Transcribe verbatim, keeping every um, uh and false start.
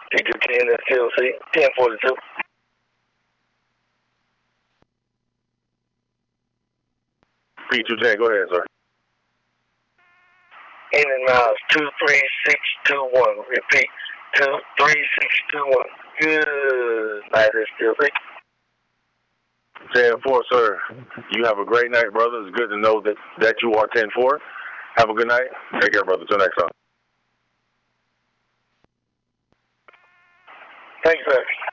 P two ten, that's T L C, ten forty-two. P two ten, go ahead, sir. In and miles, two three six two one. Repeat, two three six two one. Good night, S T L C. ten four, sir. You have a great night, brother. It's good to know that, that you are ten four. Have a good night. Take care, brother. Till next time. Thanks, sir.